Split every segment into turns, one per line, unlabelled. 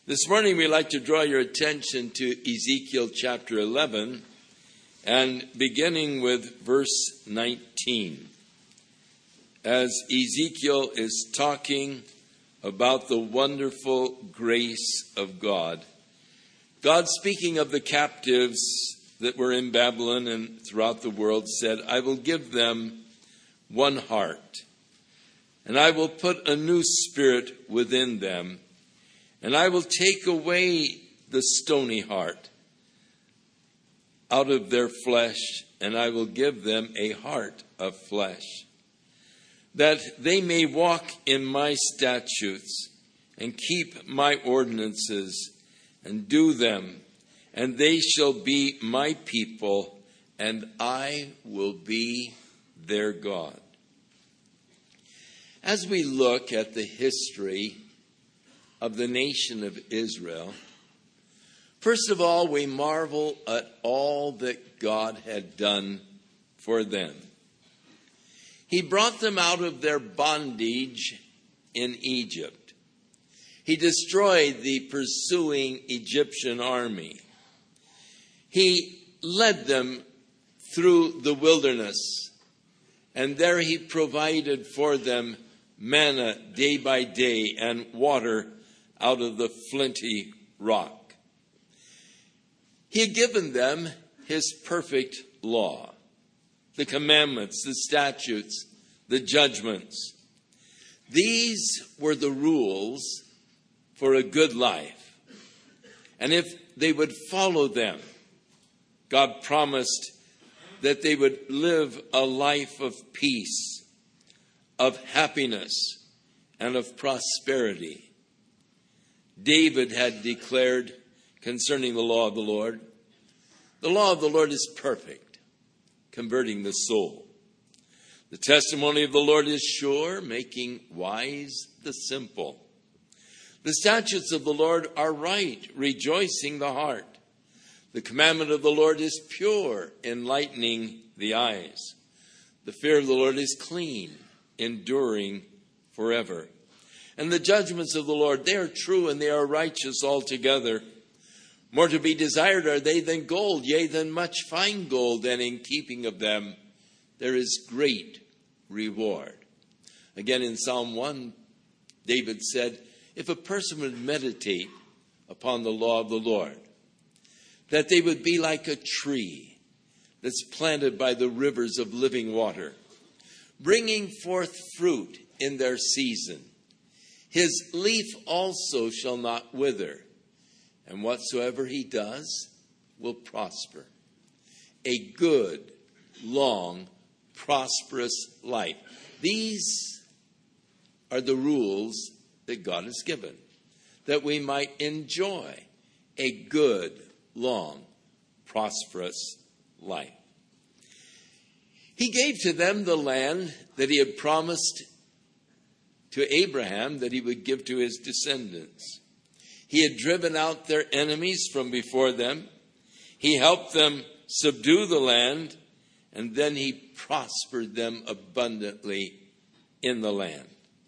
This morning we'd like to draw your attention to Ezekiel chapter 11 and beginning with verse 19. As Ezekiel is talking about the wonderful grace of God, God, speaking of the captives that were in Babylon and throughout the world, said, "I will give them one heart, and I will put a new spirit within them, and I will take away the stony heart out of their flesh, and I will give them a heart of flesh, that they may walk in my statutes and keep my ordinances and do them, and they shall be my people, and I will be their God." As we look at the history of the nation of Israel, first of all, we marvel at all that God had done for them. He brought them out of their bondage in Egypt. He destroyed the pursuing Egyptian army. He led them through the wilderness, and there he provided for them manna day by day and water out of the flinty rock. He had given them his perfect law, the commandments, the statutes, the judgments. These were the rules for a good life. And if they would follow them, God promised that they would live a life of peace, of happiness, and of prosperity. David had declared concerning the law of the Lord is perfect, converting the soul. The testimony of the Lord is sure, making wise the simple. The statutes of the Lord are right, rejoicing the heart. The commandment of the Lord is pure, enlightening the eyes. The fear of the Lord is clean, enduring forever. And the judgments of the Lord, they are true and they are righteous altogether. More to be desired are they than gold, yea, than much fine gold, and in keeping of them there is great reward. Again, in Psalm 1, David said, if a person would meditate upon the law of the Lord, that they would be like a tree that's planted by the rivers of living water, bringing forth fruit in their season. His leaf also shall not wither, and whatsoever he does will prosper. A good, long, prosperous life. These are the rules that God has given, that we might enjoy a good, long, prosperous life. He gave to them the land that he had promised to Abraham that he would give to his descendants. He had driven out their enemies from before them. He helped them subdue the land, and then he prospered them abundantly in the land.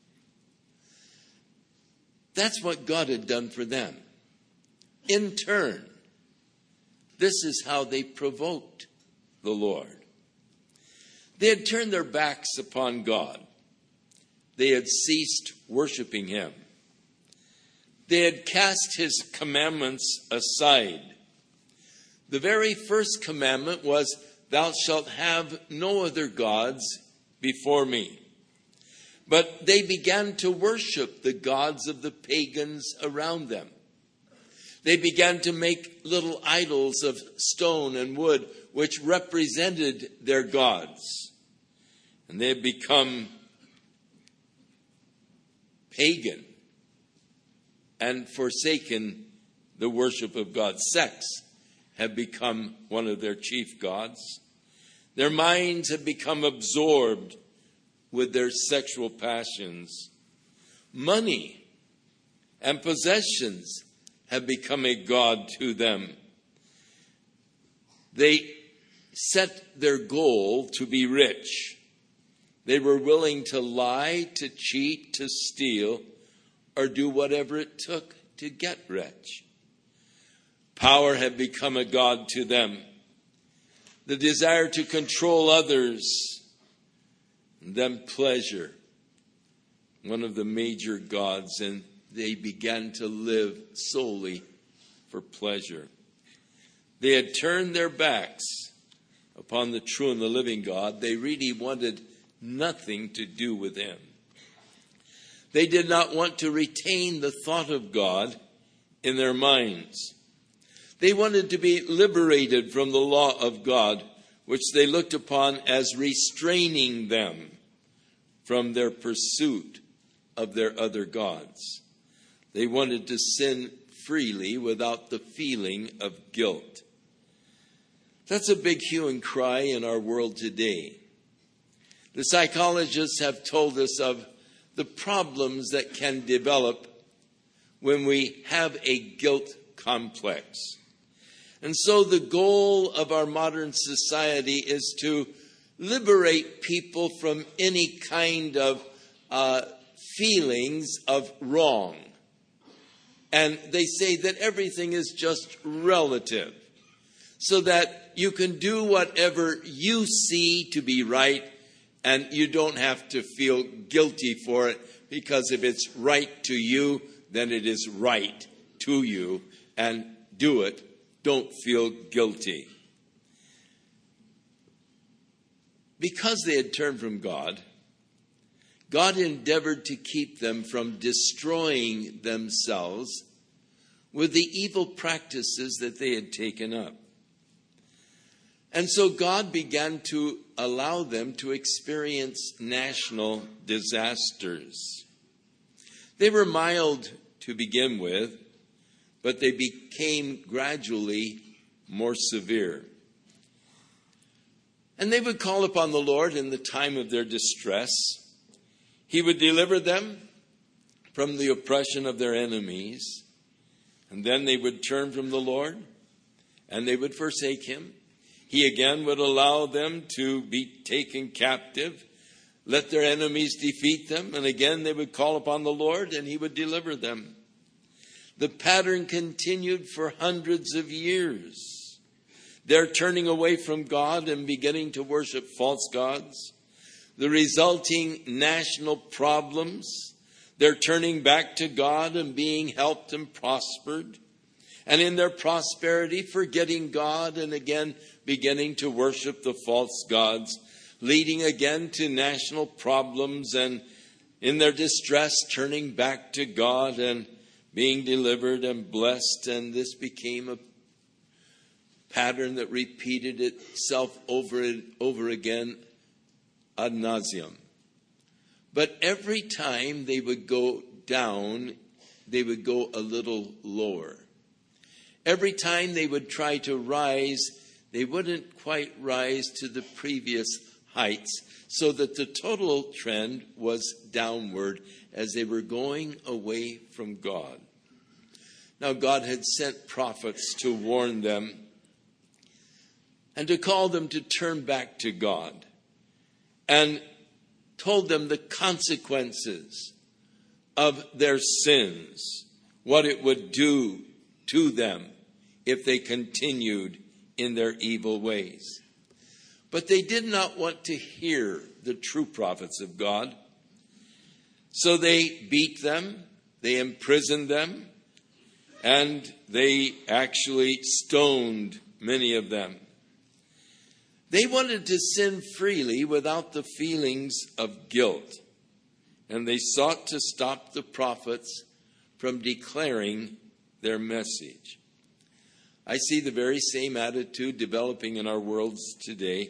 That's what God had done for them. In turn, this is how they provoked the Lord. They had turned their backs upon God. They had ceased worshiping him. They had cast his commandments aside. The very first commandment was, "Thou shalt have no other gods before me." But they began to worship the gods of the pagans around them. They began to make little idols of stone and wood, which represented their gods. And they had become pagan and forsaken the worship of God. Sex had become one of their chief gods. Their minds had become absorbed with their sexual passions. Money and possessions have become a god to them. They set their goal to be rich. They were willing to lie, to cheat, to steal, or do whatever it took to get rich. Power had become a god to them. The desire to control others, and then pleasure, one of the major gods, and they began to live solely for pleasure. They had turned their backs upon the true and the living God. They really wanted nothing to do with him. They did not want to retain the thought of God in their minds. They wanted to be liberated from the law of God, which they looked upon as restraining them from their pursuit of their other gods. They wanted to sin freely without the feeling of guilt. That's a big hue and cry in our world today. The psychologists have told us of the problems that can develop when we have a guilt complex. And so the goal of our modern society is to liberate people from any kind of feelings of wrong. And they say that everything is just relative, so that you can do whatever you see to be right, and you don't have to feel guilty for it, because if it's right to you, then it is right to you, and do it. Don't feel guilty. Because they had turned from God, God endeavored to keep them from destroying themselves with the evil practices that they had taken up. And so God began to allow them to experience national disasters. They were mild to begin with, but they became gradually more severe. And they would call upon the Lord in the time of their distress. He would deliver them from the oppression of their enemies. And then they would turn from the Lord, and they would forsake him. He again would allow them to be taken captive, let their enemies defeat them, and again they would call upon the Lord, and he would deliver them. The pattern continued for hundreds of years. They're turning away from God and beginning to worship false gods. The resulting national problems, they're turning back to God and being helped and prospered. And in their prosperity, forgetting God and again beginning to worship the false gods, leading again to national problems, and in their distress, turning back to God and being delivered and blessed. And this became a pattern that repeated itself over and over again ad nauseum. But every time they would go down, they would go a little lower. Every time they would try to rise, they wouldn't quite rise to the previous heights, so that the total trend was downward as they were going away from God. Now, God had sent prophets to warn them and to call them to turn back to God, and told them the consequences of their sins, what it would do to them if they continued in their evil ways. But they did not want to hear the true prophets of God. So they beat them, they imprisoned them, and they actually stoned many of them. They wanted to sin freely without the feelings of guilt, and they sought to stop the prophets from declaring their message. I see the very same attitude developing in our worlds today.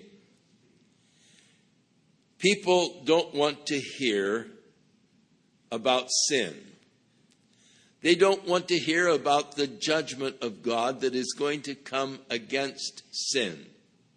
People don't want to hear about sin. They don't want to hear about the judgment of God that is going to come against sin.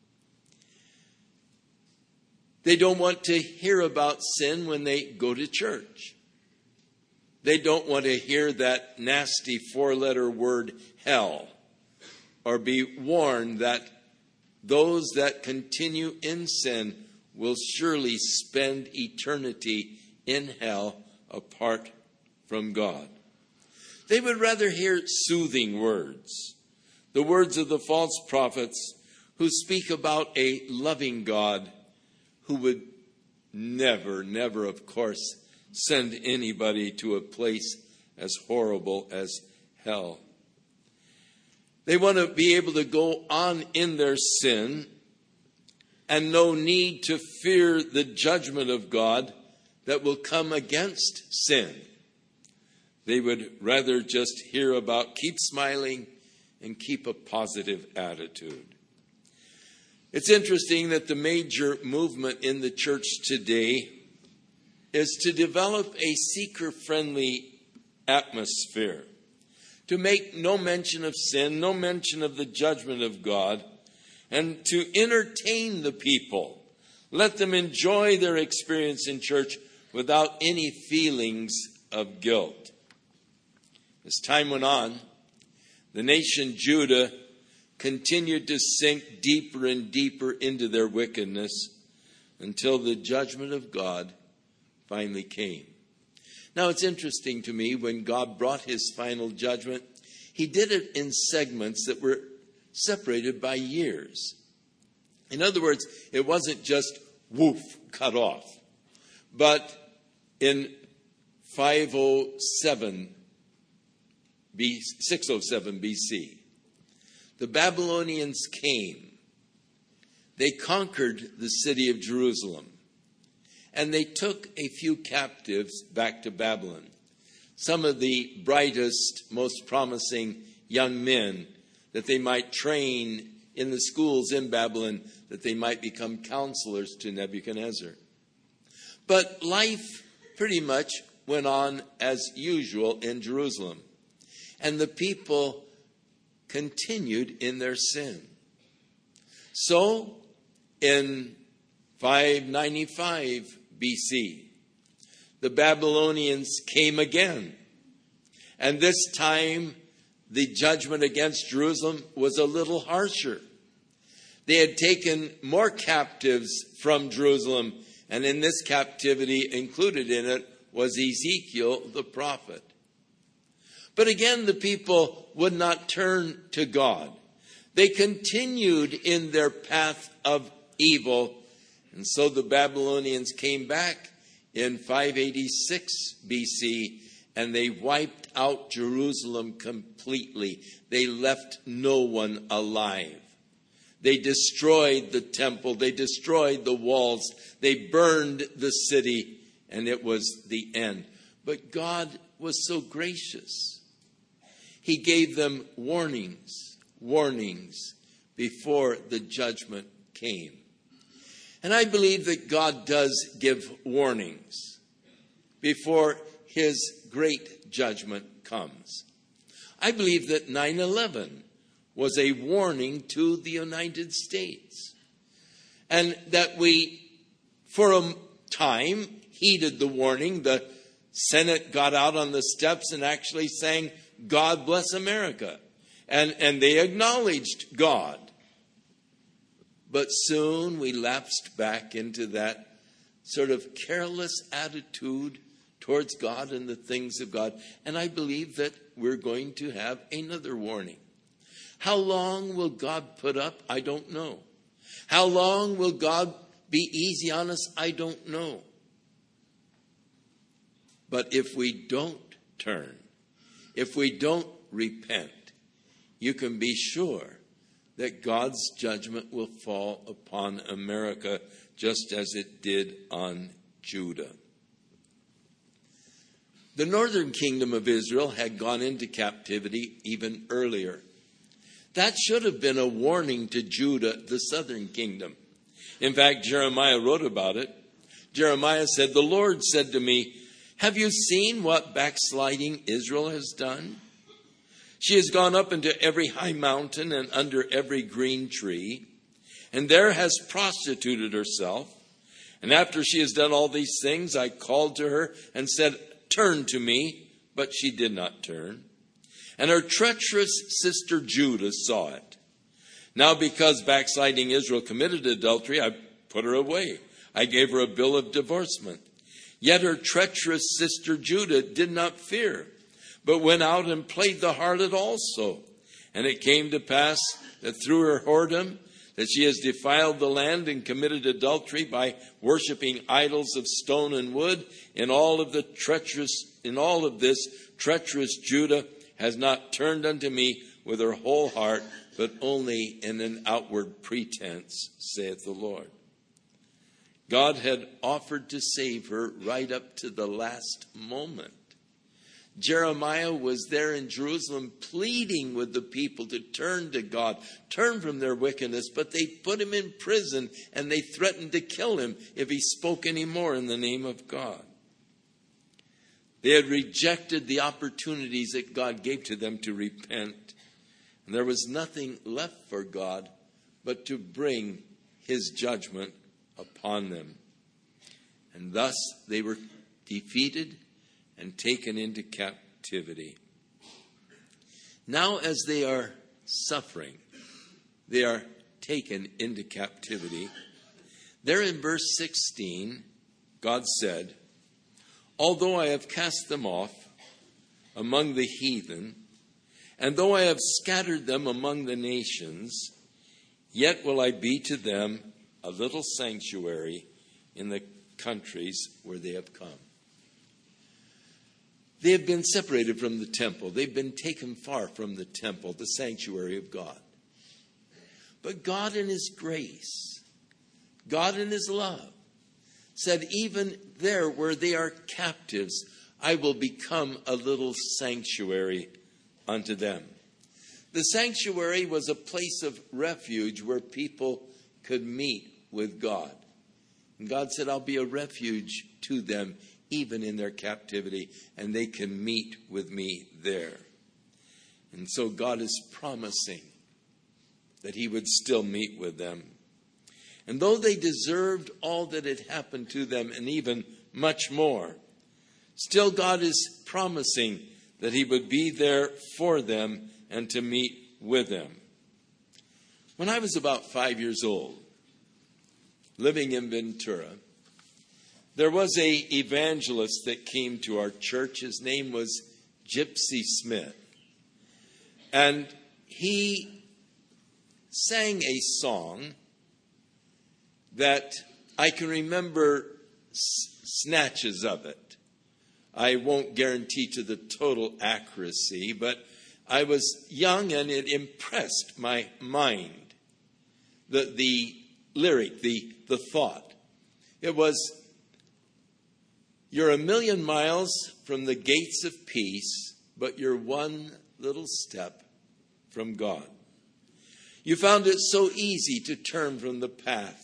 They don't want to hear about sin when they go to church. They don't want to hear that nasty 4-letter word, hell, or be warned that those that continue in sin will surely spend eternity in hell apart from God. They would rather hear soothing words, the words of the false prophets who speak about a loving God who would never, of course, send anybody to a place as horrible as hell. They want to be able to go on in their sin and no need to fear the judgment of God that will come against sin. They would rather just hear about keep smiling and keep a positive attitude. It's interesting that the major movement in the church today is to develop a seeker-friendly atmosphere, to make no mention of sin, no mention of the judgment of God, and to entertain the people. Let them enjoy their experience in church without any feelings of guilt. As time went on, the nation Judah continued to sink deeper and deeper into their wickedness until the judgment of God finally came. Now, it's interesting to me, when God brought his final judgment, he did it in segments that were separated by years. In other words, it wasn't just woof, cut off. But in 607 BC, the Babylonians came. They conquered the city of Jerusalem, and they took a few captives back to Babylon. Some of the brightest, most promising young men that they might train in the schools in Babylon, that they might become counselors to Nebuchadnezzar. But life pretty much went on as usual in Jerusalem, and the people continued in their sin. So, in 595 BC, the Babylonians came again. And this time, the judgment against Jerusalem was a little harsher. They had taken more captives from Jerusalem, and in this captivity, included in it, was Ezekiel the prophet. But again, the people would not turn to God. They continued in their path of evil. And so the Babylonians came back in 586 BC, and they wiped out Jerusalem completely. They left no one alive. They destroyed the temple. They destroyed the walls. They burned the city, and it was the end. But God was so gracious. He gave them warnings before the judgment came. And I believe that God does give warnings before his great judgment comes. I believe that 9/11 was a warning to the United States, and that we, for a time, heeded the warning. The Senate got out on the steps and actually sang, "God bless America." And they acknowledged God. But soon we lapsed back into that sort of careless attitude towards God and the things of God. And I believe that we're going to have another warning. How long will God put up? I don't know. How long will God be easy on us? I don't know. But if we don't turn, if we don't repent, you can be sure that God's judgment will fall upon America just as it did on Judah. The northern kingdom of Israel had gone into captivity even earlier. That should have been a warning to Judah, the southern kingdom. In fact, Jeremiah wrote about it. Jeremiah said, "The Lord said to me, have you seen what backsliding Israel has done? She has gone up into every high mountain and under every green tree, and there has prostituted herself. And after she has done all these things, I called to her and said, 'Turn to me,' but she did not turn. And her treacherous sister Judah saw it. Now because backsliding Israel committed adultery, I put her away. I gave her a bill of divorcement. Yet her treacherous sister Judah did not fear, but went out and played the harlot also. And it came to pass that through her whoredom, that she has defiled the land and committed adultery by worshiping idols of stone and wood. In all of this, treacherous Judah has not turned unto me with her whole heart, but only in an outward pretense, saith the Lord. God had offered to save her right up to the last moment. Jeremiah was there in Jerusalem pleading with the people to turn to God, turn from their wickedness, but they put him in prison and they threatened to kill him if he spoke any more in the name of God. They had rejected the opportunities that God gave to them to repent. And there was nothing left for God but to bring his judgment upon them. And thus they were defeated and taken into captivity. Now as they are suffering, they are taken into captivity. There in verse 16, God said, although I have cast them off among the heathen, and though I have scattered them among the nations, yet will I be to them a little sanctuary in the countries where they have come. They have been separated from the temple. They've been taken far from the temple, the sanctuary of God. But God in his grace, God in his love, said, even there where they are captives, I will become a little sanctuary unto them. The sanctuary was a place of refuge where people could meet with God. And God said, I'll be a refuge to them even in their captivity, and they can meet with me there. And so God is promising that he would still meet with them. And though they deserved all that had happened to them and even much more, still God is promising that he would be there for them and to meet with them. When I was about 5 years old, living in Ventura, there was an evangelist that came to our church. His name was Gypsy Smith. And he sang a song that I can remember snatches of it. I won't guarantee to the total accuracy, but I was young and it impressed my mind. The lyric, the thought. It was, you're a million miles from the gates of peace, but you're one little step from God. You found it so easy to turn from the path,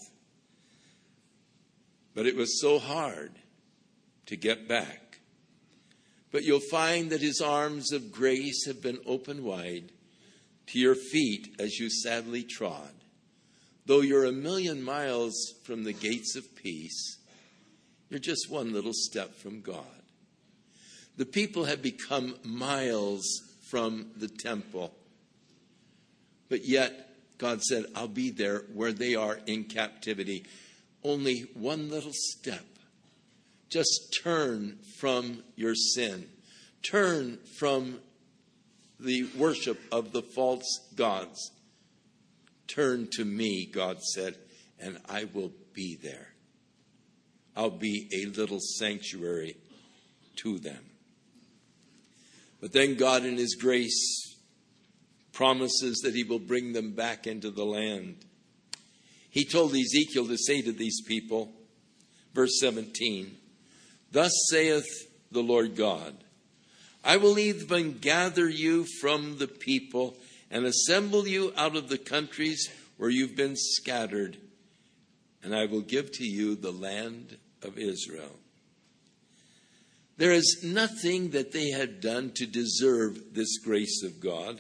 but it was so hard to get back. But you'll find that his arms of grace have been opened wide to your feet as you sadly trod. Though you're a million miles from the gates of peace, you're just one little step from God. The people have become miles from the temple. But yet, God said, I'll be there where they are in captivity. Only one little step. Just turn from your sin. Turn from the worship of the false gods. Turn to me, God said, and I will be there. I'll be a little sanctuary to them. But then God in his grace promises that he will bring them back into the land. He told Ezekiel to say to these people, verse 17, thus saith the Lord God, I will even gather you from the people and assemble you out of the countries where you've been scattered, and I will give to you the land of Israel. There is nothing that they had done to deserve this grace of God.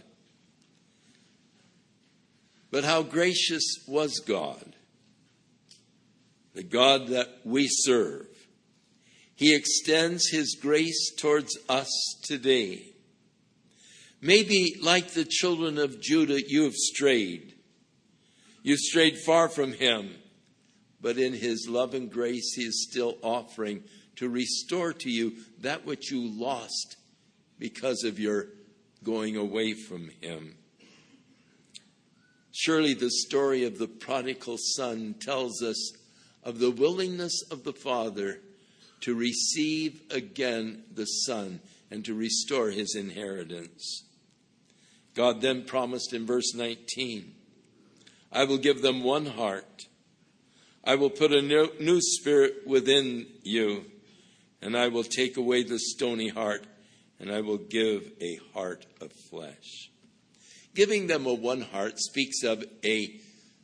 But how gracious was God, the God that we serve. He extends his grace towards us today. Maybe like the children of Judah, you have strayed. You've strayed far from him. But in his love and grace, he is still offering to restore to you that which you lost because of your going away from him. Surely the story of the prodigal son tells us of the willingness of the father to receive again the son and to restore his inheritance. God then promised in verse 19, I will give them one heart. I will put a new spirit within you, and I will take away the stony heart, and I will give a heart of flesh. Giving them a one heart speaks of a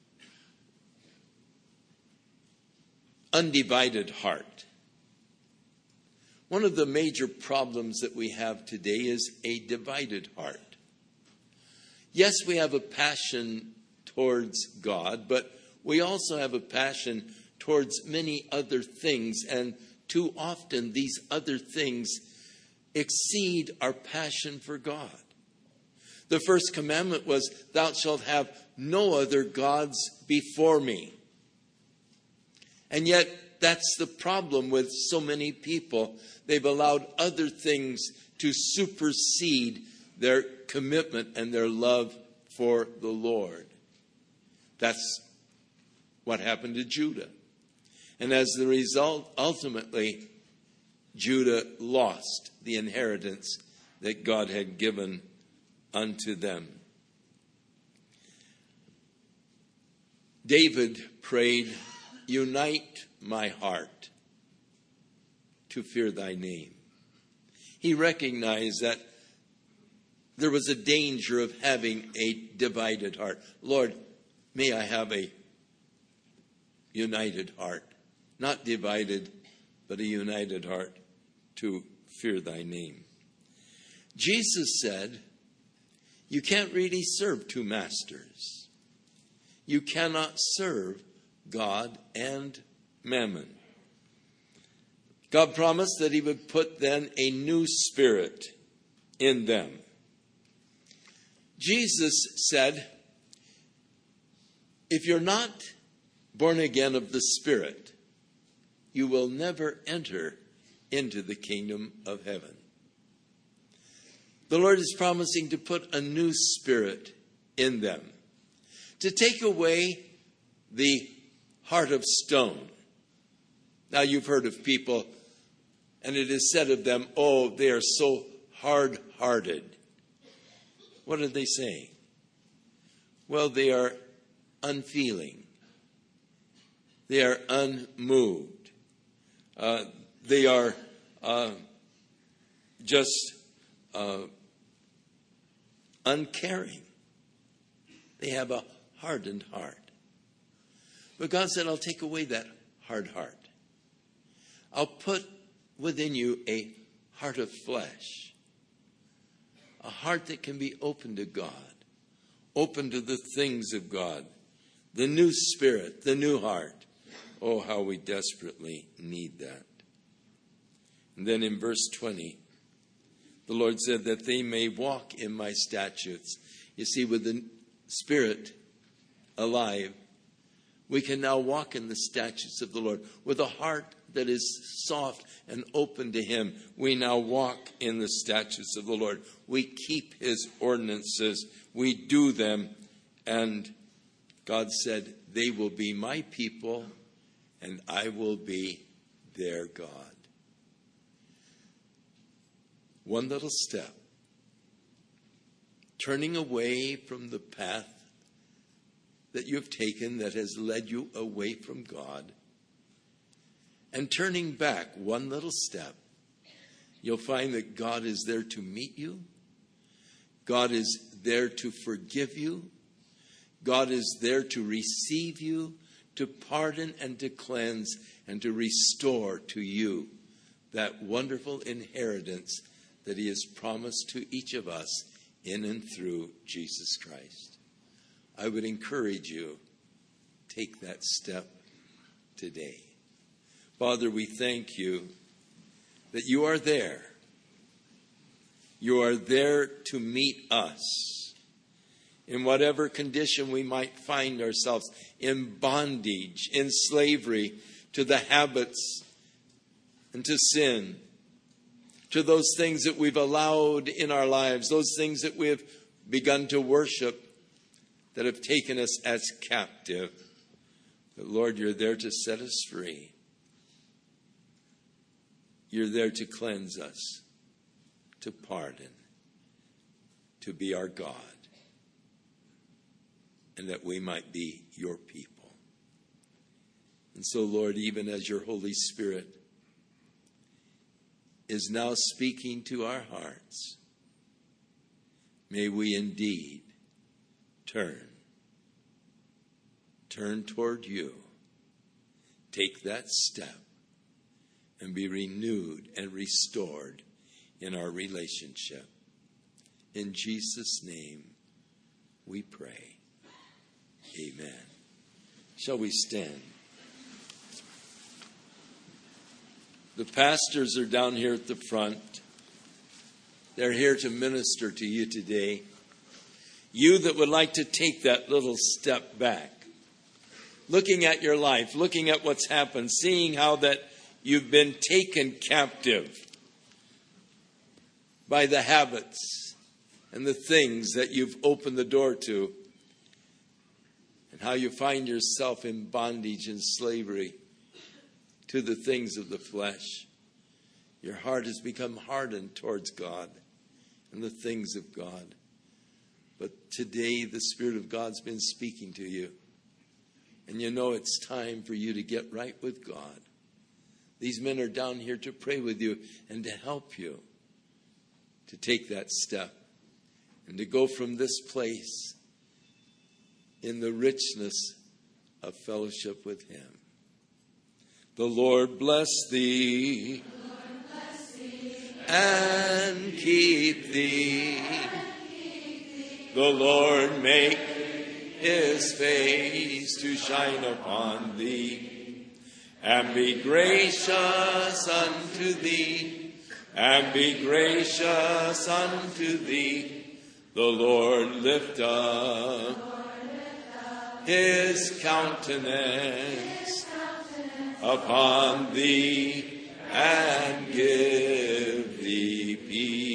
undivided heart. One of the major problems that we have today is a divided heart. Yes, we have a passion towards God, but we also have a passion towards many other things, and too often these other things exceed our passion for God. The first commandment was, thou shalt have no other gods before me. And yet, that's the problem with so many people. They've allowed other things to supersede their commitment and their love for the Lord. That's what happened to Judah. And as the result, ultimately, Judah lost the inheritance that God had given unto them. David prayed, unite my heart to fear thy name. He recognized that there was a danger of having a divided heart. Lord, may I have a united heart, not divided, but a united heart to fear thy name. Jesus said, you can't really serve two masters. You cannot serve God and mammon. God promised that he would put then a new spirit in them. Jesus said, if you're not born again of the Spirit, you will never enter into the kingdom of heaven. The Lord is promising to put a new spirit in them, to take away the heart of stone. Now you've heard of people, and it is said of them, oh, they are so hard-hearted. What are they saying? Well, they are unfeeling. They are unmoved. They are just uncaring. They have a hardened heart. But God said, I'll take away that hard heart. I'll put within you a heart of flesh. A heart that can be open to God. Open to the things of God. The new spirit, the new heart. Oh, how we desperately need that. And then in verse 20, the Lord said that they may walk in my statutes. You see, with the Spirit alive, we can now walk in the statutes of the Lord. With a heart that is soft and open to him, we now walk in the statutes of the Lord. We keep his ordinances. We do them. And God said, they will be my people, and I will be their God. One little step. Turning away from the path that you have taken that has led you away from God. And turning back one little step, you'll find that God is there to meet you. God is there to forgive you. God is there to receive you, to pardon and to cleanse and to restore to you that wonderful inheritance that he has promised to each of us in and through Jesus Christ. I would encourage you, take that step today. Father, we thank you that you are there. You are there to meet us in whatever condition we might find ourselves, in bondage, in slavery to the habits and to sin. to those things that we've allowed in our lives, those things that we have begun to worship that have taken us as captive. But Lord, you're there to set us free. You're there to cleanse us, to pardon, to be our God, and that we might be your people. And so, Lord, even as your Holy Spirit is now speaking to our hearts, may we indeed turn toward you, take that step, and be renewed and restored in our relationship. In Jesus' name we pray. Amen. Shall we stand? The pastors are down here at the front. They're here to minister to you today. You that would like to take that little step back, looking at your life, looking at what's happened, seeing how that you've been taken captive by the habits and the things that you've opened the door to, and how you find yourself in bondage and slavery to the things of the flesh. Your heart has become hardened towards God and the things of God. But today the Spirit of God's been speaking to you. And you know it's time for you to get right with God. These men are down here to pray with you and to help you to take that step and to go from this place in the richness of fellowship with Him. The Lord bless thee, and keep thee. The Lord make His face to shine upon thee, and be gracious unto thee, and be gracious unto thee. The Lord lift up His countenance upon thee, and give thee peace.